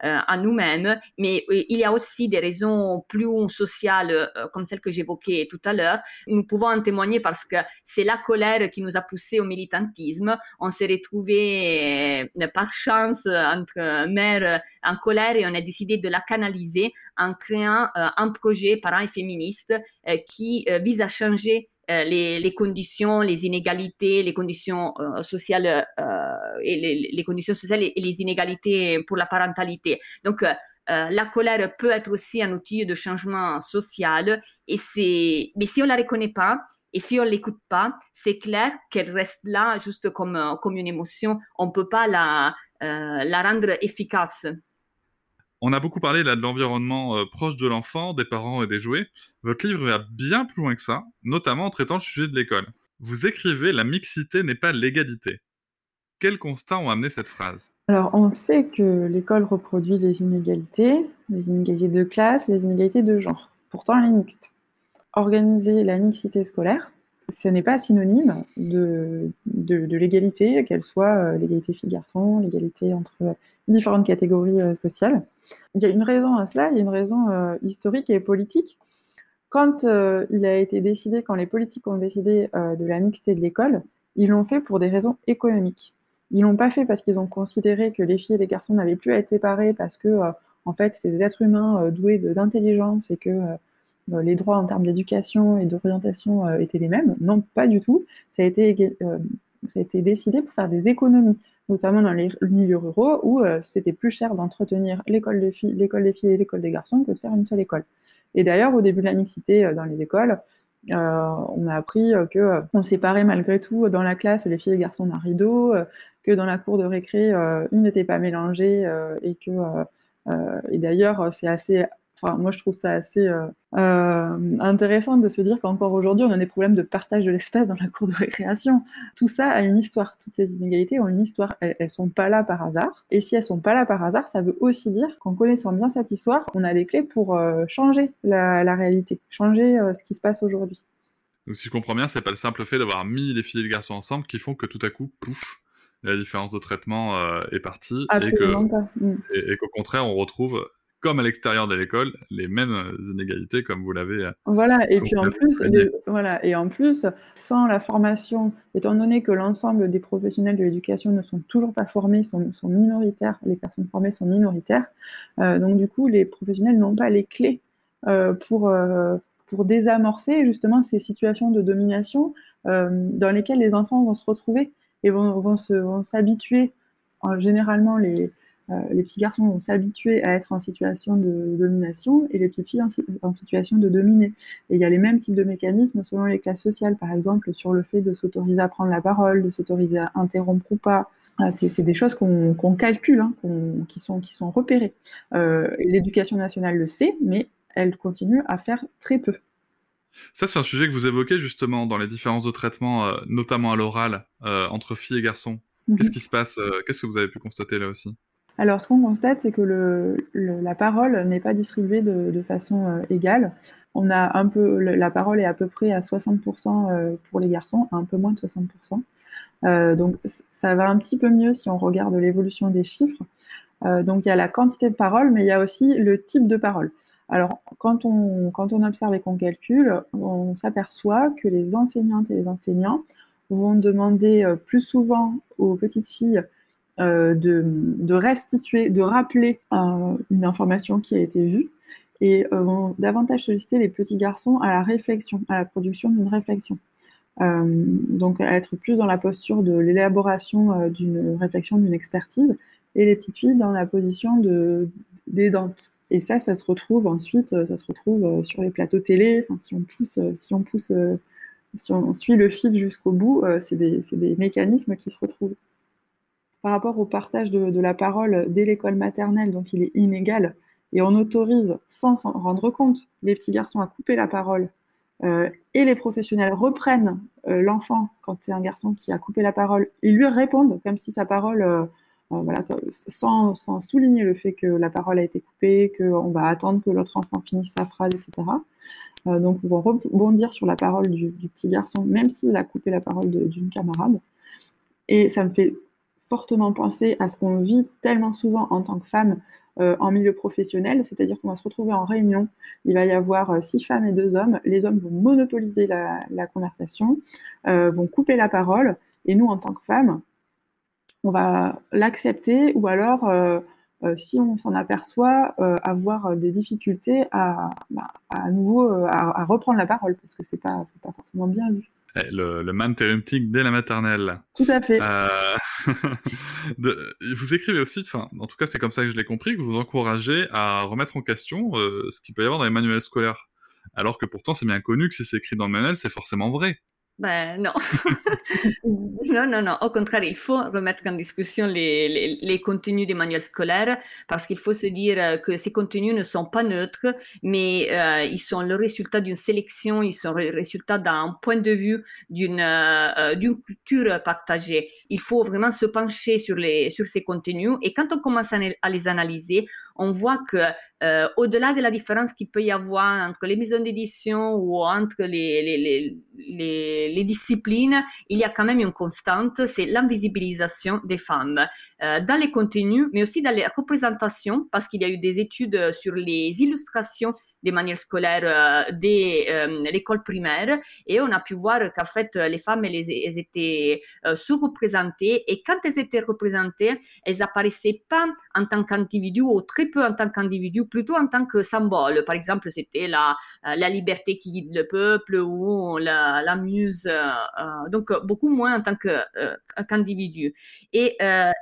à nous-mêmes, mais il y a aussi des raisons plus sociales, comme celles que j'évoquais tout à l'heure. Nous pouvons en témoigner parce que c'est la colère qui nous a poussés au militantisme. On s'est retrouvés par chance entre mères en colère et on a décidé de la canaliser en créant un projet parents et féministes qui vise à changer les conditions, les inégalités, les conditions sociales et les conditions sociales et les inégalités pour la parentalité. Donc, la colère peut être aussi un outil de changement social, mais si on la reconnaît pas et si on l'écoute pas, c'est clair qu'elle reste là juste comme une émotion. On peut pas la rendre efficace. On a beaucoup parlé là de l'environnement proche de l'enfant, des parents et des jouets. Votre livre va bien plus loin que ça, notamment en traitant le sujet de l'école. Vous écrivez « La mixité n'est pas l'égalité ». Quels constats ont amené cette phrase ? Alors, on sait que l'école reproduit les inégalités de classe, les inégalités de genre. Pourtant, elle est mixte. Organiser la mixité scolaire, ce n'est pas synonyme de l'égalité, qu'elle soit l'égalité filles-garçons, l'égalité entre différentes catégories sociales. Il y a une raison à cela, il y a une raison historique et politique. Quand il a été décidé, quand les politiques ont décidé de la mixité de l'école, ils l'ont fait pour des raisons économiques. Ils l'ont pas fait parce qu'ils ont considéré que les filles et les garçons n'avaient plus à être séparés parce que, en fait, c'était des êtres humains doués d'intelligence et que les droits en termes d'éducation et d'orientation étaient les mêmes. Non, pas du tout. Ça a été décidé pour faire des économies, notamment dans les milieux ruraux où c'était plus cher d'entretenir l'école des filles et l'école des garçons que de faire une seule école. Et d'ailleurs, au début de la mixité dans les écoles, on a appris qu'on séparait malgré tout dans la classe les filles et les garçons d'un rideau, que dans la cour de récré, ils n'étaient pas mélangés et d'ailleurs, c'est assez... Enfin, moi, je trouve ça assez intéressant de se dire qu'encore aujourd'hui, on a des problèmes de partage de l'espace dans la cour de récréation. Tout ça a une histoire. Toutes ces inégalités ont une histoire. Elles sont pas là par hasard. Et si elles sont pas là par hasard, ça veut aussi dire qu'en connaissant bien cette histoire, on a des clés pour changer la réalité, changer ce qui se passe aujourd'hui. Donc, si je comprends bien, c'est pas le simple fait d'avoir mis les filles et les garçons ensemble qui font que tout à coup, pouf, la différence de traitement est partie. Absolument pas. Et qu'au contraire, on retrouve, comme à l'extérieur de l'école, les mêmes inégalités comme vous l'avez. Voilà, et puis en plus, sans la formation, étant donné que l'ensemble des professionnels de l'éducation ne sont toujours pas formés, sont minoritaires, les personnes formées sont minoritaires, donc du coup, les professionnels n'ont pas les clés pour désamorcer justement ces situations de domination dans lesquelles les enfants vont se retrouver et vont s'habituer. Généralement, les petits garçons vont s'habituer à être en situation de domination et les petites filles en situation de dominer. Et il y a les mêmes types de mécanismes selon les classes sociales, par exemple sur le fait de s'autoriser à prendre la parole, de s'autoriser à interrompre ou pas. C'est des choses qu'on calcule, hein, qui sont repérées. L'éducation nationale le sait, mais elle continue à faire très peu. Ça, c'est un sujet que vous évoquez justement dans les différences de traitement, notamment à l'oral, entre filles et garçons. Qu'est-ce qui se passe Qu'est-ce que vous avez pu constater là aussi ? Alors, ce qu'on constate, c'est que la parole n'est pas distribuée de façon égale. On a la parole est à peu près à 60% pour les garçons, un peu moins de 60%. Donc, ça va un petit peu mieux si on regarde l'évolution des chiffres. Donc, il y a la quantité de parole, mais il y a aussi le type de parole. Alors, quand on observe et qu'on calcule, on s'aperçoit que les enseignantes et les enseignants vont demander plus souvent aux petites filles de restituer, de rappeler une information qui a été vue et vont davantage solliciter les petits garçons à la réflexion, à la production d'une réflexion. Donc à être plus dans la posture de l'élaboration d'une réflexion, d'une expertise, et les petites filles dans la position d'aidante. Et ça se retrouve ensuite, sur les plateaux télé. Enfin, si on suit le fil jusqu'au bout, c'est des mécanismes qui se retrouvent. Par rapport au partage de la parole dès l'école maternelle, donc il est inégal, et on autorise, sans s'en rendre compte, les petits garçons à couper la parole, et les professionnels reprennent l'enfant, quand c'est un garçon qui a coupé la parole, ils lui répondent comme si sa parole, sans souligner le fait que la parole a été coupée, qu'on va attendre que l'autre enfant finisse sa phrase, etc. Donc ils vont rebondir sur la parole du petit garçon, même s'il a coupé la parole d'une camarade. Et ça me fait fortement penser à ce qu'on vit tellement souvent en tant que femme en milieu professionnel, c'est-à-dire qu'on va se retrouver en réunion, il va y avoir 6 femmes et 2 hommes, les hommes vont monopoliser la conversation, vont couper la parole, et nous, en tant que femmes, on va l'accepter, ou alors, si on s'en aperçoit, avoir des difficultés à nouveau à reprendre la parole, parce que c'est pas forcément bien vu. Le manparenting dès la maternelle. Tout à fait. Vous écrivez aussi, en tout cas c'est comme ça que je l'ai compris, que vous encouragez à remettre en question ce qu'il peut y avoir dans les manuels scolaires. Alors que pourtant c'est bien connu que si c'est écrit dans le manuel, c'est forcément vrai. Ben non. Non. Au contraire, il faut remettre en discussion les contenus des manuels scolaires parce qu'il faut se dire que ces contenus ne sont pas neutres, mais ils sont le résultat d'une sélection, ils sont le résultat d'un point de vue, d'une culture partagée. Il faut vraiment se pencher sur ces contenus et quand on commence à les analyser, on voit que au-delà de la différence qu'il peut y avoir entre les maisons d'édition ou entre les disciplines, il y a quand même une constante, c'est l'invisibilisation des femmes dans les contenus, mais aussi dans les représentations, parce qu'il y a eu des études sur les illustrations des manuels scolaires dès l'école primaire, et on a pu voir qu'en fait, les femmes, elles étaient sous-représentées, et quand elles étaient représentées, elles apparaissaient pas en tant qu'individus, ou très peu en tant qu'individus, plutôt en tant que symbole. Par exemple, c'était la liberté qui guide le peuple, ou la muse, donc beaucoup moins en tant qu'individu. Et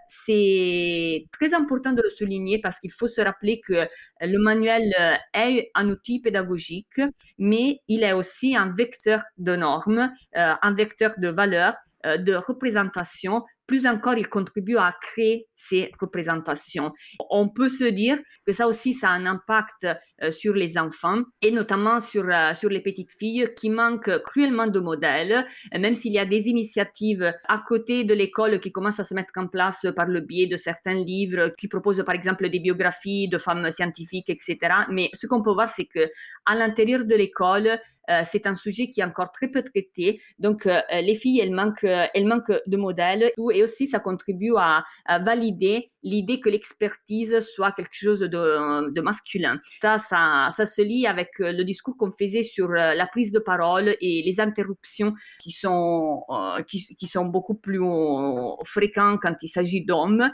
c'est très important de le souligner, parce qu'il faut se rappeler que le manuel est un outil pédagogique, mais il est aussi un vecteur de normes, un vecteur de valeurs, de représentation. Plus encore, il contribue à créer ces représentations. On peut se dire que ça aussi, ça a un impact sur les enfants, et notamment sur les petites filles qui manquent cruellement de modèles, même s'il y a des initiatives à côté de l'école qui commencent à se mettre en place par le biais de certains livres qui proposent par exemple des biographies de femmes scientifiques, etc. Mais ce qu'on peut voir, c'est qu'à l'intérieur de l'école, c'est un sujet qui est encore très peu traité. Donc, les filles, elles manquent de modèles, et aussi ça contribue à valider l'idée que l'expertise soit quelque chose de masculin. Ça se lie avec le discours qu'on faisait sur la prise de parole et les interruptions qui sont beaucoup plus fréquents quand il s'agit d'hommes.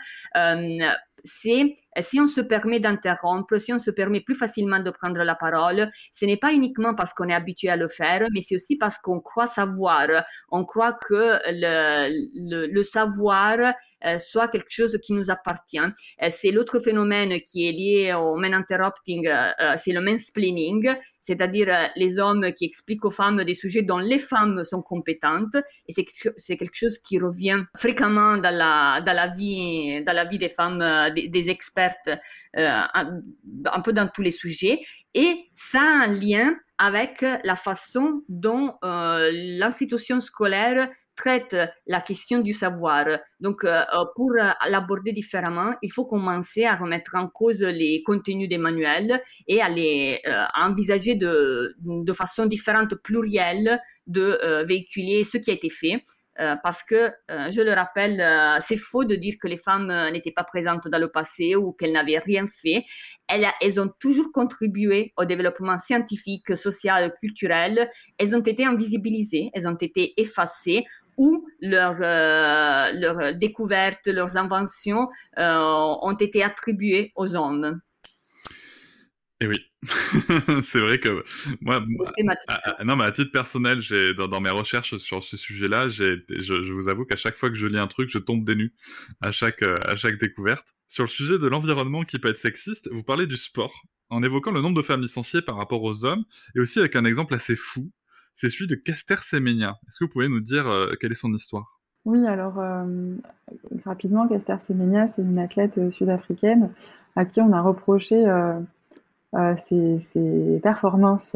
Si on se permet d'interrompre, si on se permet plus facilement de prendre la parole, ce n'est pas uniquement parce qu'on est habitué à le faire, mais c'est aussi parce qu'on croit savoir. On croit que le savoir soit quelque chose qui nous appartient. C'est l'autre phénomène qui est lié au man interrupting, c'est le mansplaining, c'est-à-dire les hommes qui expliquent aux femmes des sujets dont les femmes sont compétentes, et c'est quelque chose qui revient fréquemment dans la vie des femmes, des expertes, un peu dans tous les sujets, et ça a un lien avec la façon dont l'institution scolaire traite la question du savoir. Donc, pour l'aborder différemment, il faut commencer à remettre en cause les contenus des manuels et à envisager de façon différente, plurielle, de véhiculer ce qui a été fait. Parce que, je le rappelle, c'est faux de dire que les femmes n'étaient pas présentes dans le passé ou qu'elles n'avaient rien fait. Elles ont toujours contribué au développement scientifique, social, culturel. Elles ont été invisibilisées, elles ont été effacées, où leurs découvertes, leurs inventions ont été attribuées aux hommes. Et oui, c'est vrai que moi, non, mais à titre personnel, dans mes recherches sur ce sujet-là, je vous avoue qu'à chaque fois que je lis un truc, je tombe des nues à chaque découverte. Sur le sujet de l'environnement qui peut être sexiste, vous parlez du sport, en évoquant le nombre de femmes licenciées par rapport aux hommes, et aussi avec un exemple assez fou, c'est celui de Caster Semenya. Est-ce que vous pouvez nous dire quelle est son histoire ? Oui, alors rapidement, Caster Semenya, c'est une athlète sud-africaine à qui on a reproché ses performances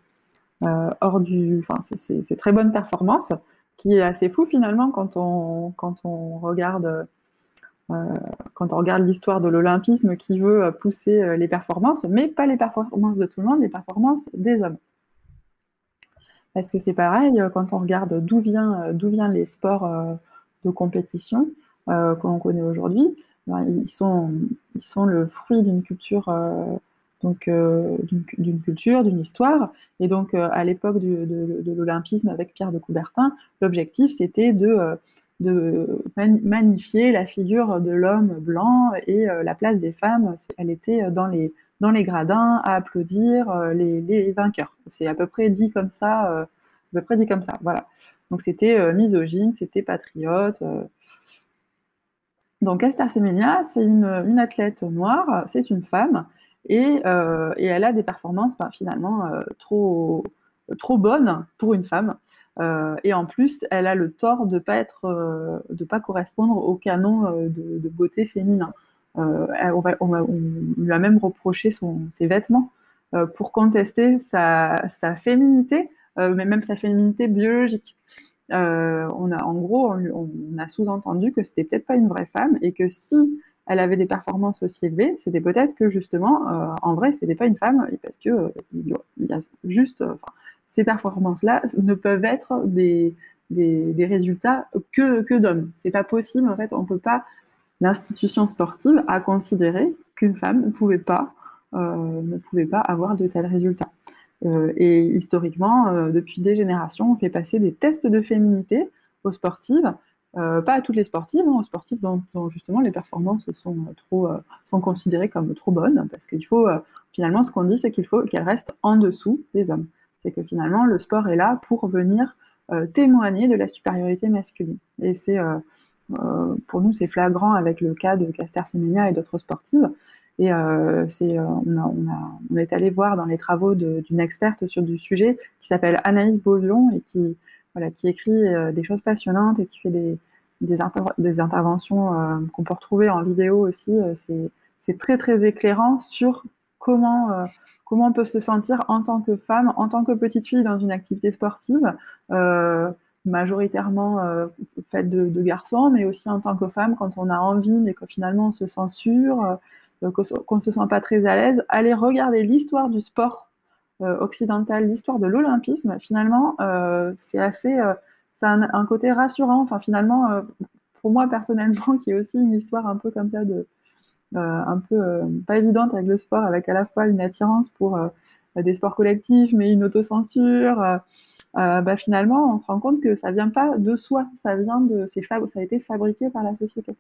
ses très bonnes performances, qui est assez fou finalement quand on regarde l'histoire de l'olympisme qui veut pousser les performances, mais pas les performances de tout le monde, les performances des hommes. Parce que c'est pareil, quand on regarde d'où viennent les sports de compétition, que l'on connaît aujourd'hui, ils sont le fruit d'une culture, d'une culture, d'une histoire. Et donc, à l'époque de l'olympisme avec Pierre de Coubertin, l'objectif, c'était de magnifier la figure de l'homme blanc et la place des femmes, elle était dans les gradins à applaudir les vainqueurs. C'est à peu près dit comme ça, voilà. Donc c'était misogyne, c'était patriote. Donc Esther Semenya, c'est une athlète noire, c'est une femme, et elle a des performances finalement trop bonnes pour une femme. Et en plus, elle a le tort de pas correspondre au canon de beauté féminin. On lui a même reproché ses vêtements pour contester sa féminité, mais même sa féminité biologique. En gros, on a sous-entendu que c'était peut-être pas une vraie femme et que si elle avait des performances aussi élevées, c'était peut-être que justement, en vrai, c'était pas une femme parce que il y a juste, ces performances-là ne peuvent être des résultats que d'hommes. C'est pas possible, en fait, on peut pas. L'institution sportive a considéré qu'une femme ne pouvait pas avoir de tels résultats. Et historiquement, depuis des générations, on fait passer des tests de féminité aux sportives, pas à toutes les sportives, aux sportives dont justement les performances sont considérées comme trop bonnes, parce qu'il faut, finalement, ce qu'on dit, c'est qu'il faut qu'elles restent en dessous des hommes. C'est que finalement, le sport est là pour venir témoigner de la supériorité masculine. Et pour nous, c'est flagrant avec le cas de Caster Semenya et d'autres sportives. Et on est allé voir dans les travaux d'une experte sur du sujet qui s'appelle Anaïs Beaulion et qui écrit des choses passionnantes et qui fait des interventions qu'on peut retrouver en vidéo aussi. C'est très très éclairant sur comment on peut se sentir en tant que femme, en tant que petite fille dans une activité sportive, majoritairement faite de garçons, mais aussi en tant que femme quand on a envie mais que finalement on se censure. Qu'on ne se sent pas très à l'aise, aller regarder l'histoire du sport occidental, l'histoire de l'olympisme, finalement, c'est ça a un côté rassurant. Enfin, finalement, pour moi personnellement, qui est aussi une histoire un peu comme ça, un peu pas évidente avec le sport, avec à la fois une attirance pour des sports collectifs, mais une autocensure. Finalement, on se rend compte que ça vient pas de soi, ça a été fabriqué par la société.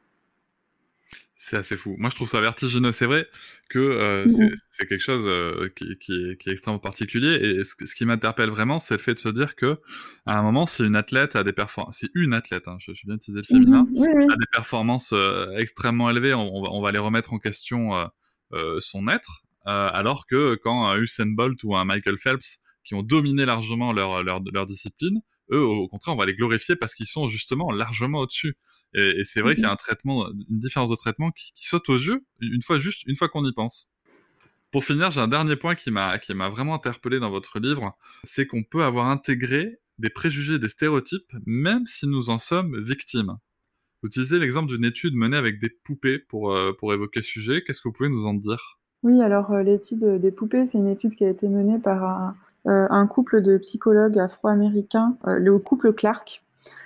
C'est assez fou. Moi, je trouve ça vertigineux. C'est vrai que c'est quelque chose qui est extrêmement particulier. Et ce qui m'interpelle vraiment, c'est le fait de se dire que à un moment, si une athlète a des performances, si une athlète, hein, je suis bien utilisé le féminin, Oui. a des performances extrêmement élevées, on va les remettre en question son être. Alors que quand un Usain Bolt ou un Michael Phelps, qui ont dominé largement leur discipline, eux, au contraire, on va les glorifier parce qu'ils sont justement largement au-dessus. Et c'est vrai qu'il y a une différence de traitement qui saute aux yeux une fois qu'on y pense. Pour finir, j'ai un dernier point qui m'a vraiment interpellé dans votre livre, c'est qu'on peut avoir intégré des préjugés, des stéréotypes, même si nous en sommes victimes. Vous utilisez l'exemple d'une étude menée avec des poupées pour évoquer le sujet. Qu'est-ce que vous pouvez nous en dire ? Oui, alors l'étude des poupées, c'est une étude qui a été menée par un couple de psychologues afro-américains, le couple Clark.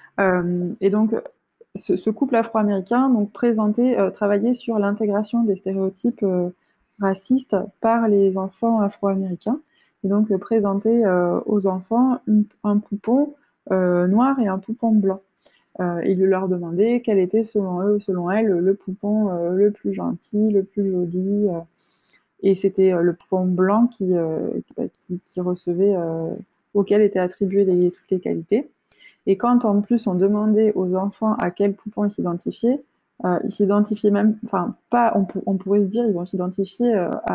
Et donc, ce couple afro-américain travaillait sur l'intégration des stéréotypes racistes par les enfants afro-américains. Et donc, présentait aux enfants un poupon noir et un poupon blanc. Il leur demandait quel était selon elles, le poupon le plus gentil, le plus joli. Et c'était le poupon blanc qui recevait, auquel étaient attribuées toutes les qualités. Et quand en plus on demandait aux enfants à quel poupon ils s'identifiaient même, enfin pas, on pourrait se dire ils vont s'identifier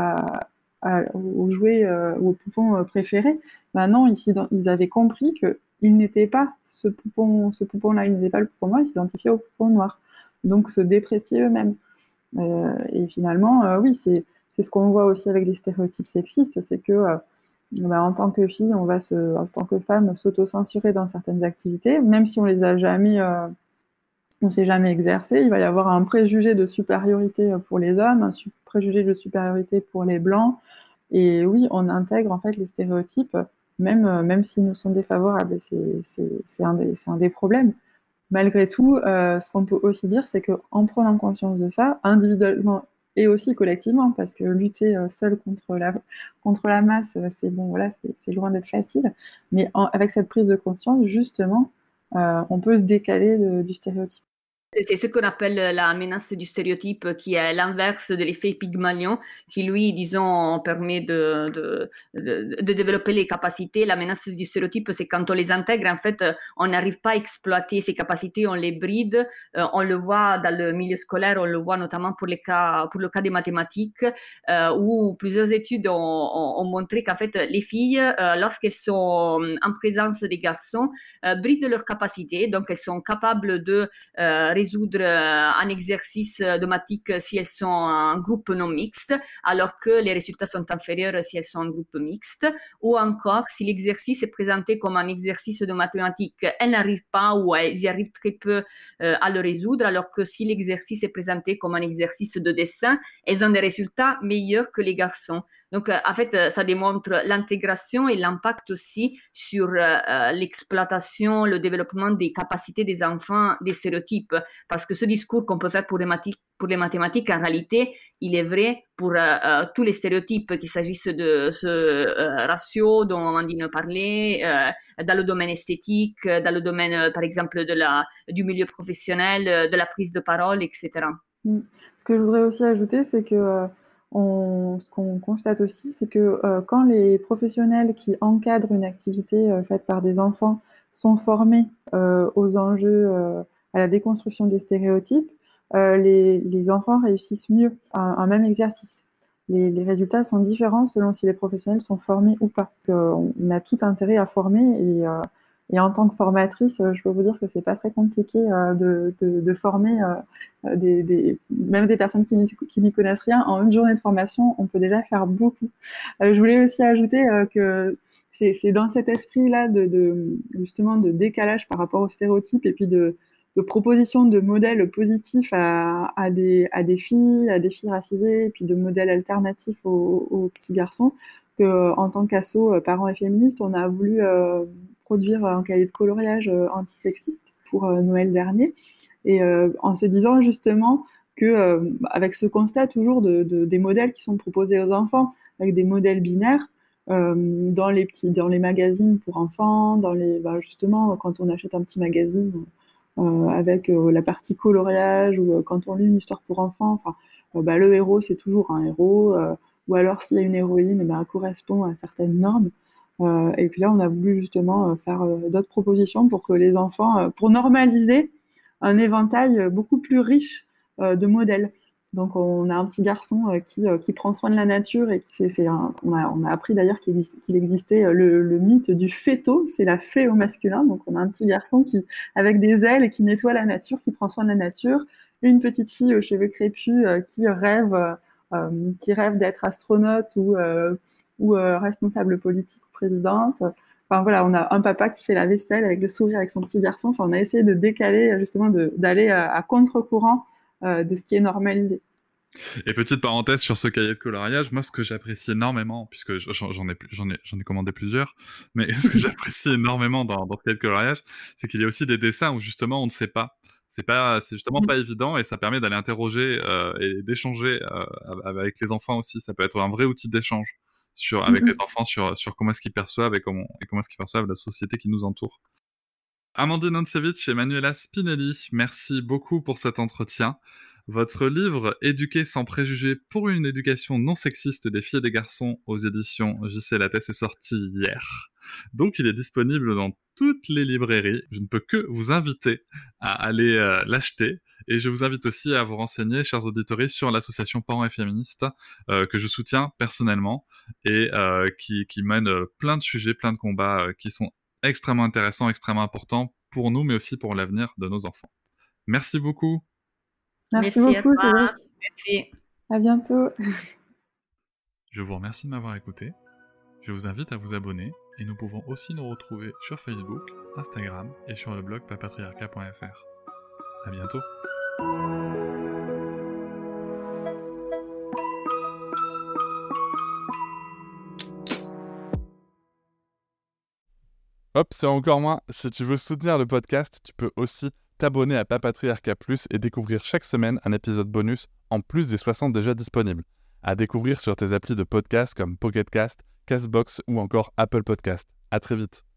au jouet ou au poupon préféré. Ben non, ils avaient compris qu'il n'était pas ce poupon-là, il n'était pas le poupon noir, ils s'identifiaient au poupon noir. Donc se déprécier eux-mêmes. Et finalement, oui, c'est ce qu'on voit aussi avec les stéréotypes sexistes, c'est que en tant que fille, en tant que femme, s'auto-censurer dans certaines activités, même si on les a jamais, on s'est jamais exercé. Il va y avoir un préjugé de supériorité pour les hommes, un préjugé de supériorité pour les blancs. Et oui, on intègre en fait les stéréotypes, même s'ils nous sont défavorables. C'est un des problèmes. malgré tout, ce qu'on peut aussi dire, c'est qu'en prenant conscience de ça, individuellement et aussi collectivement, parce que lutter seul contre la masse, c'est loin d'être facile. Mais avec cette prise de conscience, justement, on peut se décaler du stéréotype. C'est ce qu'on appelle la menace du stéréotype, qui est l'inverse de l'effet Pygmalion, qui lui, disons, permet de développer les capacités. La menace du stéréotype, c'est quand on les intègre, en fait, on n'arrive pas à exploiter ces capacités, on les bride. On le voit dans le milieu scolaire, on le voit notamment pour le cas des mathématiques, où plusieurs études ont montré qu'en fait, les filles, lorsqu'elles sont en présence des garçons, brident leurs capacités, donc elles sont capables de résoudre un exercice de mathématiques si elles sont en groupe non mixte, alors que les résultats sont inférieurs si elles sont en groupe mixte. Ou encore, si l'exercice est présenté comme un exercice de mathématiques, elles n'arrivent pas ou elles y arrivent très peu à le résoudre, alors que si l'exercice est présenté comme un exercice de dessin, elles ont des résultats meilleurs que les garçons. Donc, en fait, ça démontre l'intégration et l'impact aussi sur l'exploitation, le développement des capacités des enfants, des stéréotypes. Parce que ce discours qu'on peut faire pour les mathématiques, en réalité, il est vrai pour tous les stéréotypes, qu'il s'agisse de ce ratio dont on vient de parler, dans le domaine esthétique, dans le domaine, par exemple, du milieu professionnel, de la prise de parole, etc. Ce que je voudrais aussi ajouter, c'est que ce qu'on constate aussi, c'est que quand les professionnels qui encadrent une activité faite par des enfants sont formés aux enjeux, à la déconstruction des stéréotypes, les enfants réussissent mieux un même exercice. Les résultats sont différents selon si les professionnels sont formés ou pas. On a tout intérêt à former et en tant que formatrice, je peux vous dire que c'est pas très compliqué de former même des personnes qui n'y connaissent rien. En une journée de formation, on peut déjà faire beaucoup. Je voulais aussi ajouter que c'est dans cet esprit-là justement de décalage par rapport aux stéréotypes et puis de proposition de modèles positifs à des filles racisées, et puis de modèles alternatifs aux petits garçons, qu'en tant qu'asso parents et féministes, on a voulu produire un cahier de coloriage antisexiste pour Noël dernier, et en se disant justement que avec ce constat toujours des modèles qui sont proposés aux enfants, avec des modèles binaires, dans les magazines pour enfants, justement quand on achète un petit magazine avec la partie coloriage, ou quand on lit une histoire pour enfants, le héros c'est toujours un héros, ou alors s'il y a une héroïne, elle correspond à certaines normes. Et puis là, on a voulu justement faire d'autres propositions pour que les enfants, pour normaliser un éventail beaucoup plus riche de modèles. Donc on a un petit garçon qui prend soin de la nature, et on a appris d'ailleurs qu'il existait le mythe du féto, c'est la fée au masculin. Donc on a un petit garçon qui, avec des ailes, qui nettoie la nature, qui prend soin de la nature. Une petite fille aux cheveux crépus qui rêve d'être astronaute ou responsable politique ou présidente. Enfin voilà, on a un papa qui fait la vaisselle avec le sourire avec son petit garçon. Enfin, on a essayé de décaler, justement, d'aller à contre-courant de ce qui est normalisé. Et petite parenthèse sur ce cahier de coloriage, moi ce que j'apprécie énormément, puisque j'en ai commandé plusieurs, mais ce que j'apprécie énormément dans ce cahier de coloriage, c'est qu'il y a aussi des dessins où justement on ne sait pas. C'est justement pas évident, et ça permet d'aller interroger et d'échanger avec les enfants aussi. Ça peut être un vrai outil d'échange avec les enfants sur comment est-ce qu'ils perçoivent et comment est-ce qu'ils perçoivent la société qui nous entoure. Amandine Antsevich et Manuela Spinelli, merci beaucoup pour cet entretien. Votre livre « Éduquer sans préjugés pour une éducation non sexiste des filles et des garçons » aux éditions J.C. Lattès est sorti hier. Donc il est disponible dans toutes les librairies. Je ne peux que vous inviter à aller l'acheter. Et je vous invite aussi à vous renseigner, chers auditeurs, sur l'association Parents et Féministes que je soutiens personnellement et qui mène plein de sujets, plein de combats qui sont extrêmement intéressants, extrêmement importants pour nous, mais aussi pour l'avenir de nos enfants. Merci beaucoup. Merci beaucoup. Merci. À bientôt. Je vous remercie de m'avoir écouté. Je vous invite à vous abonner, et nous pouvons aussi nous retrouver sur Facebook, Instagram et sur le blog papatriarcat.fr. À bientôt. Hop, c'est encore moins. Si tu veux soutenir le podcast, tu peux aussi t'abonner à Papatriarcat Plus et découvrir chaque semaine un épisode bonus en plus des 60 déjà disponibles. À découvrir sur tes applis de podcast comme Pocket Cast, Castbox ou encore Apple Podcast. À très vite.